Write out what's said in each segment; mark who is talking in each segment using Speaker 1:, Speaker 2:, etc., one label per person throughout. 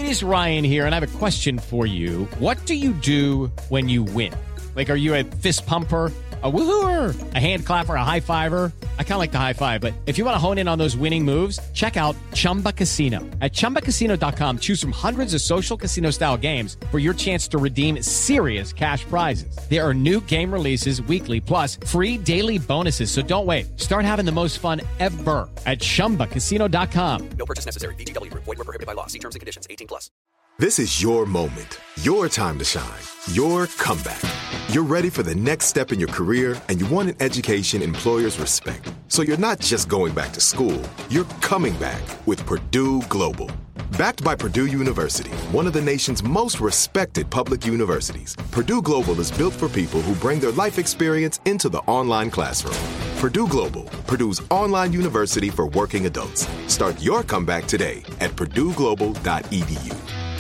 Speaker 1: is Ryan here, and I have a question for you. What do you do when you win? Like, are you a fist pumper, a woohooer, a hand clapper, a high fiver? I kind of like the high five, but if you want to hone in on those winning moves, check out Chumba Casino. At ChumbaCasino.com, choose from hundreds of social casino-style games for your chance to redeem serious cash prizes. There are new game releases weekly, plus free daily bonuses. So don't wait. Start having the most fun ever at ChumbaCasino.com.
Speaker 2: No purchase necessary. VGW. Void where prohibited by law. See terms and conditions. 18+.
Speaker 3: This is your moment, your time to shine, your comeback. You're ready for the next step in your career, and you want an education employers respect. So you're not just going back to school, you're coming back with Purdue Global. Backed by Purdue University, one of the nation's most respected public universities, Purdue Global is built for people who bring their life experience into the online classroom. Purdue Global, Purdue's online university for working adults. Start your comeback today at purdueglobal.edu.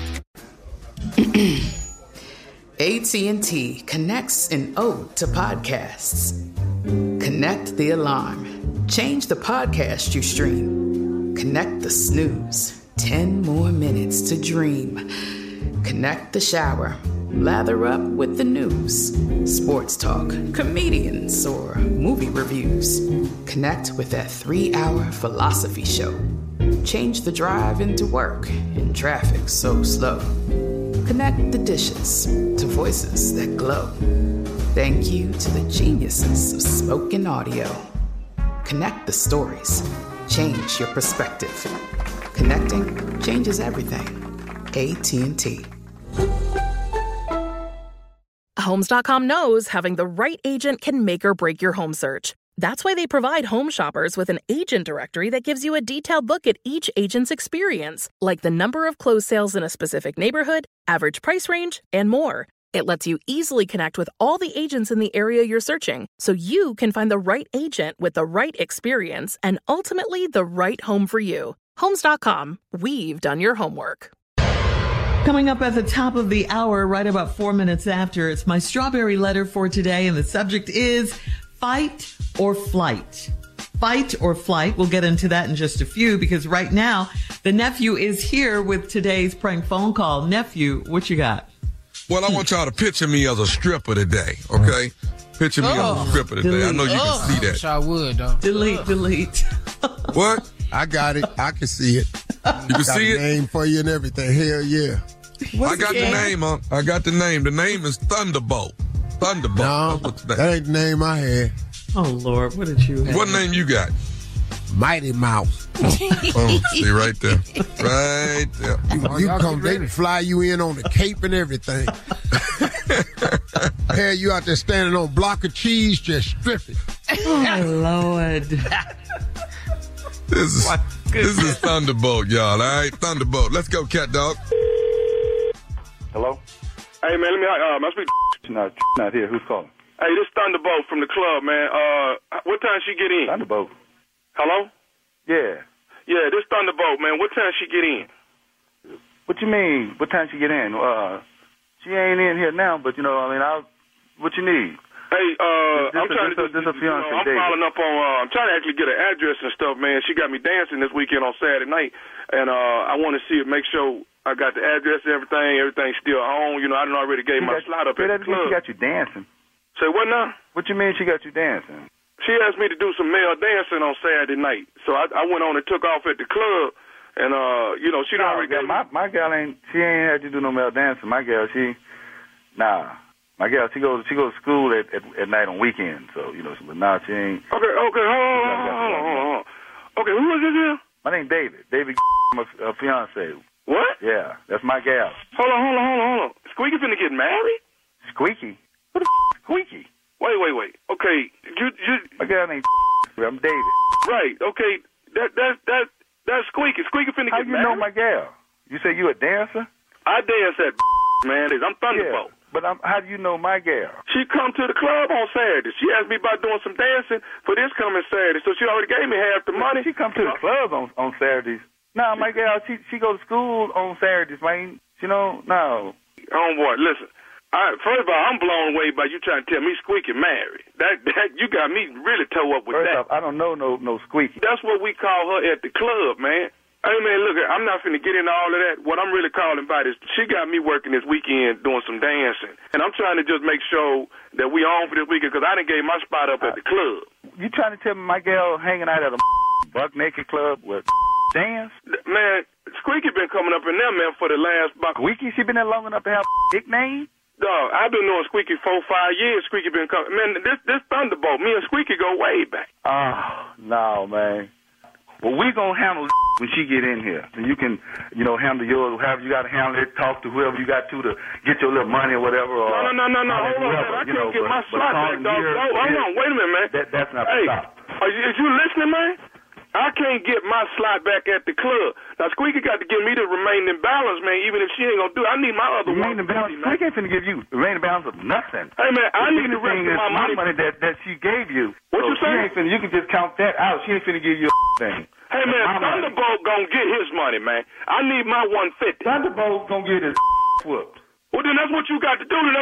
Speaker 4: AT&T connects an ode to podcasts. Connect the alarm. Change the podcast you stream. Connect the snooze. 10 more minutes to dream. Connect the shower. Lather up with the news. Sports talk, comedians, or movie reviews. Connect with that 3-hour philosophy show. Change the drive into work in traffic so slow. Connect the dishes to voices that glow. Thank you to the geniuses of spoken audio. Connect the stories. Change your perspective. Connecting changes everything. AT&T.
Speaker 5: Homes.com knows having the right agent can make or break your home search. That's why they provide home shoppers with an agent directory that gives you a detailed look at each agent's experience, like the number of closed sales in a specific neighborhood, average price range, and more. It lets you easily connect with all the agents in the area you're searching, so you can find the right agent with the right experience and ultimately the right home for you. Homes.com. We've done your homework.
Speaker 6: Coming up at the top of the hour, right about 4 minutes after, it's my strawberry letter for today, and the subject is fight or flight. Fight or flight. We'll get into that in just a few, because right now the nephew is here with today's prank phone call. Nephew, what you got?
Speaker 7: Well, I want y'all to picture me as a stripper today, okay? Picture me as a stripper today. I know you can see that.
Speaker 8: I would, though.
Speaker 6: Delete.
Speaker 7: What?
Speaker 8: I got it. I can see it.
Speaker 7: You can see it?
Speaker 8: Name for you and everything. Hell yeah.
Speaker 7: I got the name, huh? I got the name. The name is Thunderbolt. Thunderbolt.
Speaker 8: No, that ain't the name I had.
Speaker 6: Oh, Lord, what did you have?
Speaker 7: What name you got?
Speaker 8: Mighty Mouse.
Speaker 7: Oh, see, right there. Right there.
Speaker 8: You come, they can fly you in on the cape and everything. Hell, you out there standing on a block of cheese, just stripping.
Speaker 6: Oh, Lord.
Speaker 7: This is Thunderbolt, y'all, all right? Thunderbolt. Let's go, cat dog.
Speaker 9: Hello?
Speaker 10: Hey, man, let me, I speak
Speaker 9: Not here. Who's calling?
Speaker 10: Hey, this Thunderbolt from the club, man. What time she get in?
Speaker 9: Thunderbolt?
Speaker 10: Hello?
Speaker 9: Yeah.
Speaker 10: Yeah, this Thunderbolt, man. What time she get in?
Speaker 9: What you mean? What time she get in? She ain't in here now, but, what you need?
Speaker 10: Hey, I'm trying to
Speaker 9: this a fiance
Speaker 10: I'm following up on, I'm trying to actually get her address and stuff, man. She got me dancing this weekend on Saturday night, and I want to see it, make sure I got the address and everything. Everything's still on. I done already gave my slot up at the club.
Speaker 9: She got you dancing.
Speaker 10: Say what now?
Speaker 9: What you mean she got you dancing?
Speaker 10: She asked me to do some male dancing on Saturday night, so I went on and took off at the club, and she done already gave
Speaker 9: my gal she ain't had you do no male dancing. My gal, my gal, she goes to school at night on weekends, so but now she ain't.
Speaker 10: Okay, hold on. Okay, who is this here?
Speaker 9: My name's David. David, my fiance.
Speaker 10: What?
Speaker 9: Yeah, that's my gal.
Speaker 10: Hold on. Squeaky finna get married?
Speaker 9: Squeaky? Who the Squeaky?
Speaker 10: Wait. Okay, you.
Speaker 9: My gal named I'm David.
Speaker 10: Right. Okay. That's Squeaky. Squeaky finna get married.
Speaker 9: How you know my gal? You say you a dancer?
Speaker 10: I dance at man. I'm Thunderbolt.
Speaker 9: Yeah. But how do you know my gal?
Speaker 10: She come to the club on Saturday. She asked me about doing some dancing for this coming Saturday, so she already gave me half the money.
Speaker 9: She come to the club on Saturdays. No, my gal, she go to school on Saturdays, man. No.
Speaker 10: Homeboy, listen. First of all, I'm blown away by you trying to tell me Squeaky married. That you got me really toe up with
Speaker 9: First
Speaker 10: that.
Speaker 9: off, I don't know no Squeaky.
Speaker 10: That's what we call her at the club, man. Hey, man, look, I'm not finna get into all of that. What I'm really calling about is she got me working this weekend doing some dancing. And I'm trying to just make sure that we on for this weekend because I done gave my spot up at the club.
Speaker 9: You trying to tell me my girl hanging out at a buck naked club with dance?
Speaker 10: Man, Squeaky been coming up in there, man, for the last buck.
Speaker 9: Squeaky? She been there long enough to have a nickname?
Speaker 10: Dog, I've been knowing Squeaky 4-5 years. Squeaky been coming. Man, this Thunderbolt, me and Squeaky go way back.
Speaker 9: Oh, no, man. Well, we going to handle when she get in here. So you can, handle yours, however you got to handle it, talk to whoever you got to get your little money or whatever. Or
Speaker 10: no. Hold on, man. I can't get my slot back, dog. Hold on, wait a minute, man.
Speaker 9: That's not the stop.
Speaker 10: Is you listening, man? I can't get my slot back at the club. Now, Squeaky got to give me the remaining balance, man, even if she ain't going to do it. I need my other one.
Speaker 9: Remaining balance? Squeaky ain't finna give you remaining balance of nothing.
Speaker 10: Hey, man, I need the rest of my money.
Speaker 9: that she gave you.
Speaker 10: What you saying?
Speaker 9: You can just count that out. She ain't finna give you a thing.
Speaker 10: Hey, man, Thunderbolt gonna get his money, man. I need my 150.
Speaker 9: Thunderbolt gonna get his whooped.
Speaker 10: Well, then that's what you got to do. Man.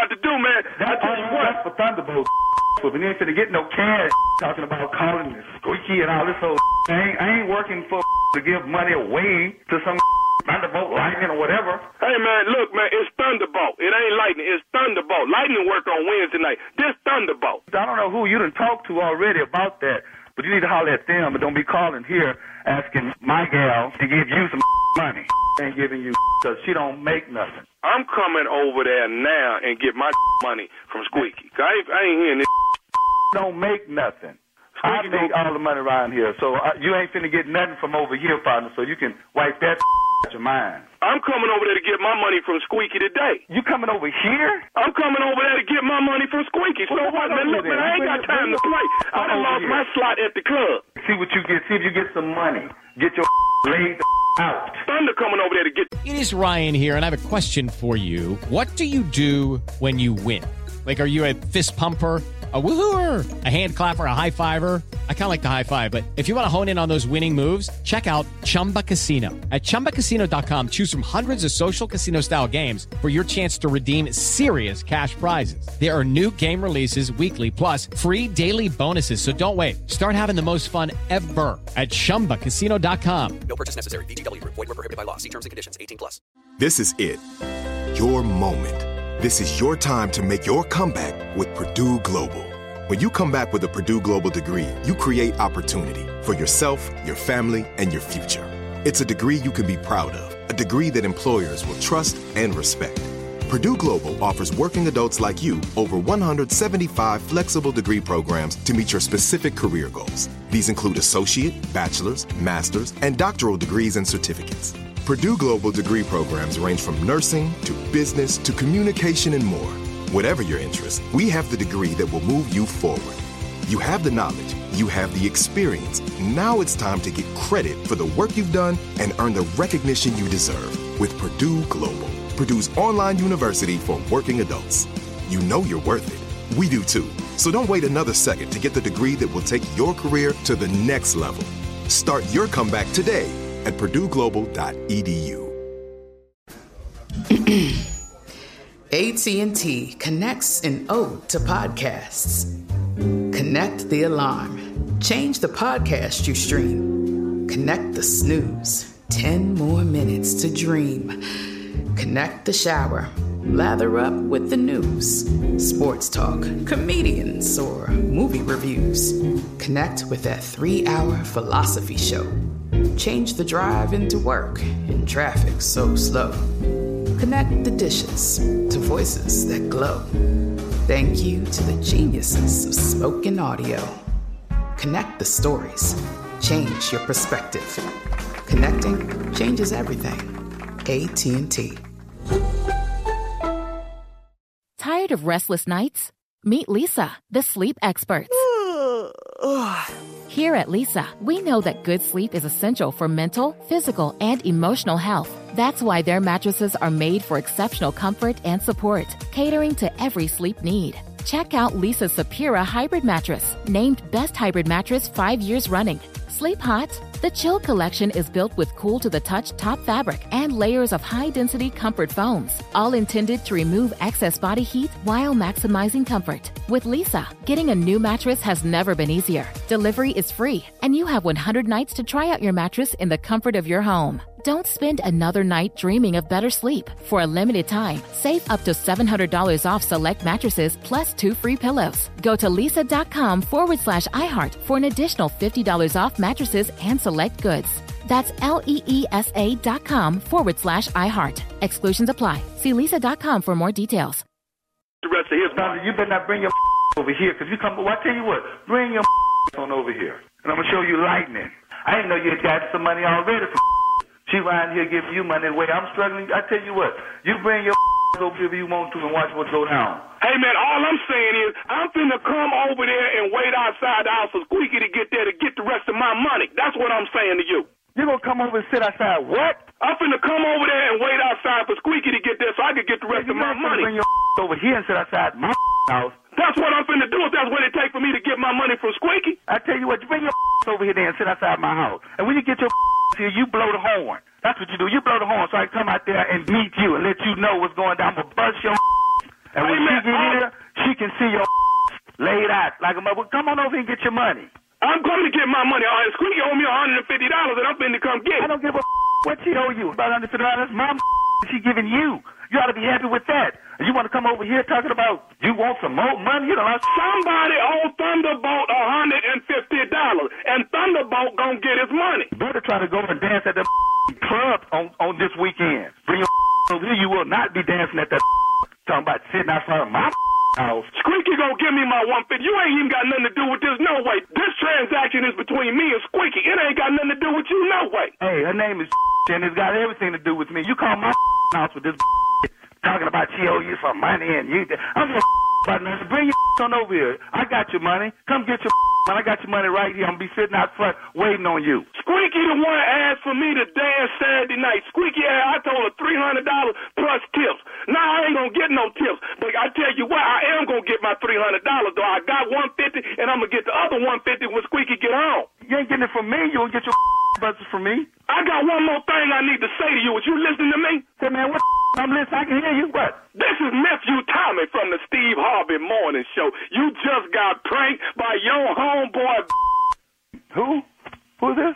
Speaker 9: That's for Thunderbolt. But we ain't finna get no cash talking about calling this Squeaky and all this old I ain't working for to give money away to some Thunderbolt, Lightning, or whatever.
Speaker 10: Hey, man, look, man, it's Thunderbolt. It ain't Lightning, it's Thunderbolt. Lightning work on Wednesday night. This Thunderbolt.
Speaker 9: I don't know who you done talked to already about that, but you need to holler at them, but don't be calling here asking my gal to give you some money. Ain't giving you because she don't make nothing.
Speaker 10: I'm coming over there now and get my money from Squeaky. I ain't hearing this.
Speaker 9: Don't make nothing. I make all the money around here, so you ain't finna get nothing from over here, partner, so you can wipe that out your mind.
Speaker 10: I'm coming over there to get my money from Squeaky today.
Speaker 9: You coming over here?
Speaker 10: I'm coming over there to get my money from Squeaky. So what, man? Look, man, I ain't got time to play. I done lost my slot at the club.
Speaker 9: See what you get. See if you get some money. Get your laid out.
Speaker 10: Thunder coming over there to get...
Speaker 1: It is Ryan here, and I have a question for you. What do you do when you win? Like, are you a fist pumper, a woohooer, a hand clapper, a high fiver? I kind of like the high five, but if you want to hone in on those winning moves, check out Chumba Casino. At ChumbaCasino.com, choose from hundreds of social casino-style games for your chance to redeem serious cash prizes. There are new game releases weekly, plus free daily bonuses. So don't wait. Start having the most fun ever at ChumbaCasino.com.
Speaker 2: No purchase necessary. VGW. Void where prohibited by law. See terms and conditions. 18+.
Speaker 3: This is it. Your moment. This is your time to make your comeback with Purdue Global. When you come back with a Purdue Global degree, you create opportunity for yourself, your family, and your future. It's a degree you can be proud of, a degree that employers will trust and respect. Purdue Global offers working adults like you over 175 flexible degree programs to meet your specific career goals. These include associate, bachelor's, master's, and doctoral degrees and certificates. Purdue Global degree programs range from nursing to business to communication and more. Whatever your interest, we have the degree that will move you forward. You have the knowledge, you have the experience. Now it's time to get credit for the work you've done and earn the recognition you deserve with Purdue Global, Purdue's online university for working adults. You know you're worth it. We do too. So don't wait another second to get the degree that will take your career to the next level. Start your comeback today at purdueglobal.edu.
Speaker 4: AT&T connects an ode to podcasts. Connect the alarm. Change the podcast you stream. Connect the snooze. 10 more minutes to dream. Connect the shower. Lather up with the news. Sports talk, comedians, or movie reviews. Connect with that 3-hour philosophy show. Change the drive into work in traffic so slow. Connect the dishes to voices that glow. Thank you to the geniuses of spoken audio. Connect the stories. Change your perspective. Connecting changes everything. AT&T.
Speaker 11: Tired of restless nights? Meet Leesa, the sleep experts. Here at Leesa, we know that good sleep is essential for mental, physical, and emotional health. That's why their mattresses are made for exceptional comfort and support, catering to every sleep need. Check out Leesa's Sapira Hybrid Mattress, named Best Hybrid Mattress 5 years running. Sleep hot. The Chill collection is built with cool-to-the-touch top fabric and layers of high-density comfort foams, all intended to remove excess body heat while maximizing comfort. With Leesa, getting a new mattress has never been easier. Delivery is free, and you have 100 nights to try out your mattress in the comfort of your home. Don't spend another night dreaming of better sleep. For a limited time, save up to $700 off select mattresses plus 2 free pillows. Go to leesa.com/iHeart for an additional $50 off mattresses and select goods. That's LEESA.com/iHeart. Exclusions apply. See leesa.com for more details.
Speaker 9: The rest of his family, you better not bring your over here, because you come, well, I tell you what, bring your on over here, and I'm going to show you lightning. I didn't know you had got some money already from she around here giving you money the way I'm struggling. I tell you what, you bring your over if you want to and watch what go down.
Speaker 10: Hey, man, all I'm saying is I'm finna come over there and wait outside the house for Squeaky to get there to get the rest of my money. That's what I'm saying to you.
Speaker 9: You gonna come over and sit outside what?
Speaker 10: I'm finna come over there and wait outside for Squeaky to get there so I can get the rest of my money.
Speaker 9: Bring your over here and sit outside my house.
Speaker 10: That's what I'm finna do if that's what it takes for me to get my money from Squeaky.
Speaker 9: I tell you what, you bring your over here then and sit outside my house. And when you get your here, you blow the horn. That's what you do. You blow the horn so I can come out there and meet you and let you know what's going down. I'm gonna bust your and when she get here, she can see your laid out like a mother. Come on over and get your money.
Speaker 10: I'm coming to get my money. Squeaky owe me $150 and I'm finna come get it.
Speaker 9: I don't give a what she owe you. About $150. That's my she giving you. You ought to be happy with that. And you want to come over here talking about you want some more money? You know,
Speaker 10: somebody owe Thunderbolt $150, and Thunderbolt gonna get his money.
Speaker 9: You better try to go and dance at the club on this weekend. Bring your over here. You will not be dancing at that talking about sitting outside of my house.
Speaker 10: Squeaky gonna give me my $150. You ain't even got nothing to do with this, no way. This transaction is between me and Squeaky. It ain't got nothing to do with you, no way.
Speaker 9: Hey, her name is and it's got everything to do with me. You call my house with this talking about she owe you some money and you. I'm gonna about nothing. Bring your on over here. I got your money. Come get your money. I got your money right here. I'm gonna be sitting out front waiting on you.
Speaker 10: Squeaky the one asked for me to dance Saturday night. Squeaky, I told her $300 plus tips. Now I ain't gonna get no tips, but I tell you what, I am gonna get my $300 though. I got $150 and I'm gonna get the other $150 when Squeaky get home.
Speaker 9: You ain't getting it from me. You won't get your buses from me.
Speaker 10: I got one more thing I need to say to you. Is you listening to me?
Speaker 9: Say, man, what? I'm listening. I can hear you. What?
Speaker 10: This is Nephew Tommy from the Steve Harvey Morning Show. You just got pranked by your homeboy.
Speaker 9: Who? Who's this?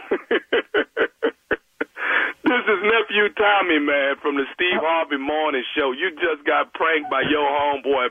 Speaker 10: This is Nephew Tommy, man, from the Steve Harvey Morning Show. You just got pranked by your homeboy.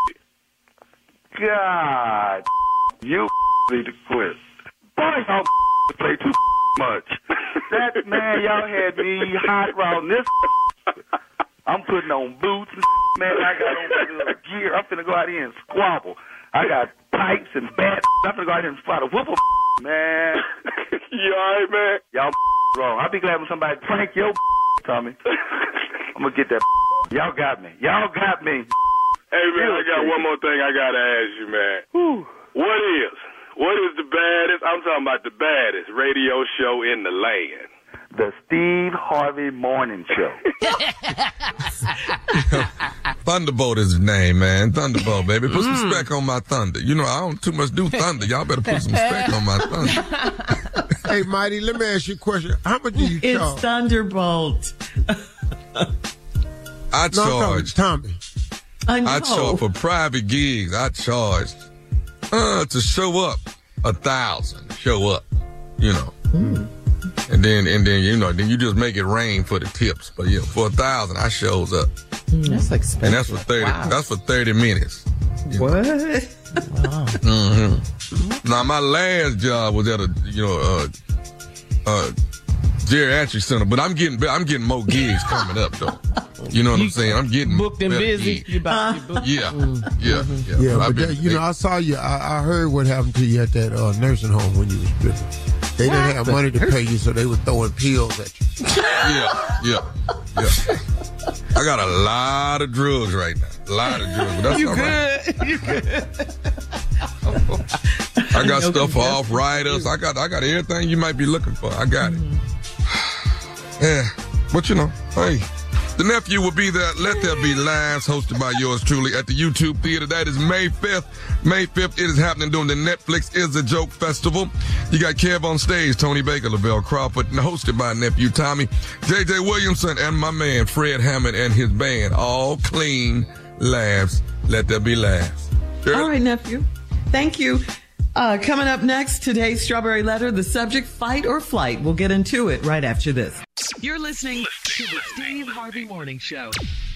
Speaker 9: God, you need to quit. Boy, y'all play too much. That man, y'all had me hot around this. I'm putting on boots and man. I got on my little gear. I'm finna go out here and squabble. I got pipes and bats. I'm finna go out here and fight a whoop man.
Speaker 10: You alright, man?
Speaker 9: Y'all wrong. I'll be glad when somebody prank your Tommy. I'm gonna get that. Y'all got me. Y'all got me.
Speaker 10: Hey, man, I got one more thing I gotta ask you, man.
Speaker 9: Whew.
Speaker 10: What is the baddest, I'm talking about the baddest radio show in the land?
Speaker 9: The Steve Harvey Morning Show.
Speaker 7: Thunderbolt is his name, man. Thunderbolt, baby. Put some respect on my thunder. You know, I don't too much do thunder. Y'all better put some respect on my thunder.
Speaker 8: Hey, Mighty, let me ask you a question. How much do you charge?
Speaker 6: It's Thunderbolt.
Speaker 7: I charge.
Speaker 8: Tommy.
Speaker 7: I charge for private gigs. I charge to show up 1,000. Show up, you know. And then you know, then you just make it rain for the tips. But yeah, for 1,000, I shows up.
Speaker 6: That's expensive.
Speaker 7: And that's for 30. Wow. That's for 30 minutes.
Speaker 6: What?
Speaker 7: Wow. Now my last job was at a geriatric center, but I'm getting more gigs coming up though. You know what I'm saying? I'm getting
Speaker 12: booked and busy.
Speaker 7: Gigs.
Speaker 12: You about to be booked.
Speaker 7: Yeah.
Speaker 8: Yeah, but I saw you. I heard what happened to you at that nursing home when you was stripping. They didn't have money to pay you, so they were throwing pills at you.
Speaker 7: Yeah. I got a lot of drugs right now. A lot of drugs. But that's
Speaker 12: you
Speaker 7: all
Speaker 12: good?
Speaker 7: right.
Speaker 12: You good?
Speaker 7: I got stuff for off-riders. I got everything you might be looking for. I got it. Yeah. But you know, hey, The nephew will be there. Let There Be Lives, hosted by yours truly at the YouTube Theater. That is May 5th. May 5th, it is happening during the Netflix Is a Joke Festival. You got Kev on stage, Tony Baker, Lavelle Crawford, and hosted by nephew Tommy, J.J. Williamson, and my man Fred Hammond and his band. All clean laughs. Let there be laughs. Sure.
Speaker 6: All right, nephew. Thank you. Coming up next, today's Strawberry Letter, the subject, fight or flight. We'll get into it right after this.
Speaker 12: You're listening to the Steve Harvey Morning Show.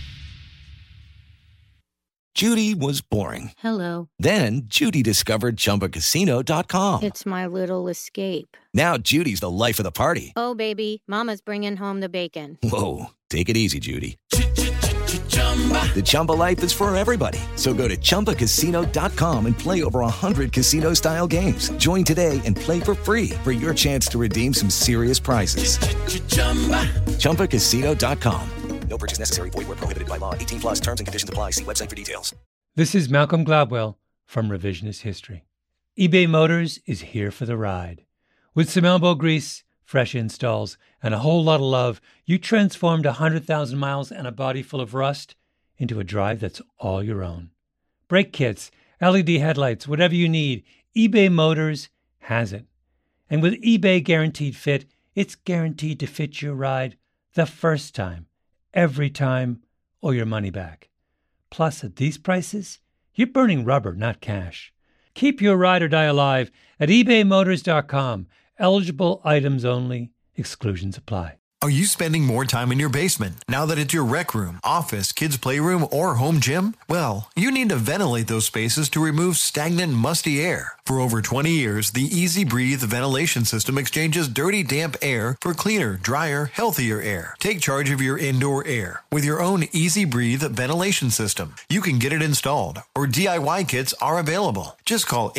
Speaker 13: Judy was boring.
Speaker 14: Hello.
Speaker 13: Then Judy discovered ChumbaCasino.com.
Speaker 14: It's my little escape.
Speaker 13: Now Judy's the life of the party.
Speaker 14: Oh, baby, mama's bringing home the bacon.
Speaker 13: Whoa, take it easy, Judy. The Chumba life is for everybody. So go to ChumbaCasino.com and play over 100 casino-style games. Join today and play for free for your chance to redeem some serious prizes. ChumbaCasino.com.
Speaker 2: No purchase necessary. Void where prohibited by law. 18 plus terms and conditions apply. See website for details.
Speaker 15: This is Malcolm Gladwell from Revisionist History. eBay Motors is here for the ride. With some elbow grease, fresh installs, and a whole lot of love, you transformed 100,000 miles and a body full of rust into a drive that's all your own. Brake kits, LED headlights, whatever you need, eBay Motors has it. And with eBay Guaranteed Fit, it's guaranteed to fit your ride the first time, every time, or your money back. Plus, at these prices, you're burning rubber, not cash. Keep your ride or die alive at ebaymotors.com. Eligible items only. Exclusions apply.
Speaker 16: Are you spending more time in your basement now that it's your rec room, office, kids' playroom, or home gym? Well, you need to ventilate those spaces to remove stagnant, musty air. For over 20 years, the Easy Breathe ventilation system exchanges dirty, damp air for cleaner, drier, healthier air. Take charge of your indoor air with your own Easy Breathe ventilation system. You can get it installed, or DIY kits are available. Just call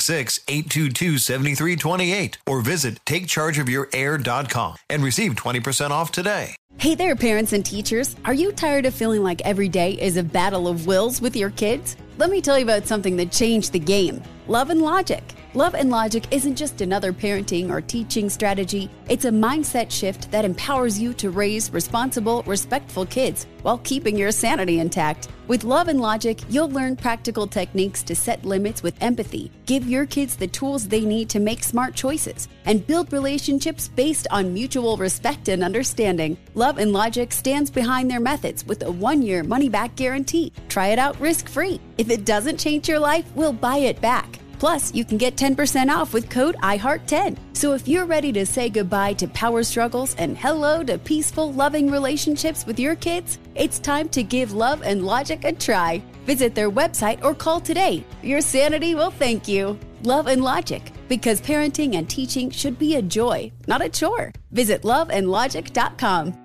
Speaker 16: 866-822-7328 or visit TakeChargeOfYourAir.com and receive 20% off today.
Speaker 17: Hey there, parents and teachers. Are you tired of feeling like every day is a battle of wills with your kids? Let me tell you about something that changed the game. Love and Logic. Love and Logic isn't just another parenting or teaching strategy. It's a mindset shift that empowers you to raise responsible, respectful kids while keeping your sanity intact. With Love and Logic, you'll learn practical techniques to set limits with empathy, give your kids the tools they need to make smart choices, and build relationships based on mutual respect and understanding. Love and Logic stands behind their methods with a 1-year money-back guarantee. Try it out risk-free. If it doesn't change your life, we'll buy it back. Plus, you can get 10% off with code IHEART10. So if you're ready to say goodbye to power struggles and hello to peaceful, loving relationships with your kids, it's time to give Love and Logic a try. Visit their website or call today. Your sanity will thank you. Love and Logic, because parenting and teaching should be a joy, not a chore. Visit loveandlogic.com.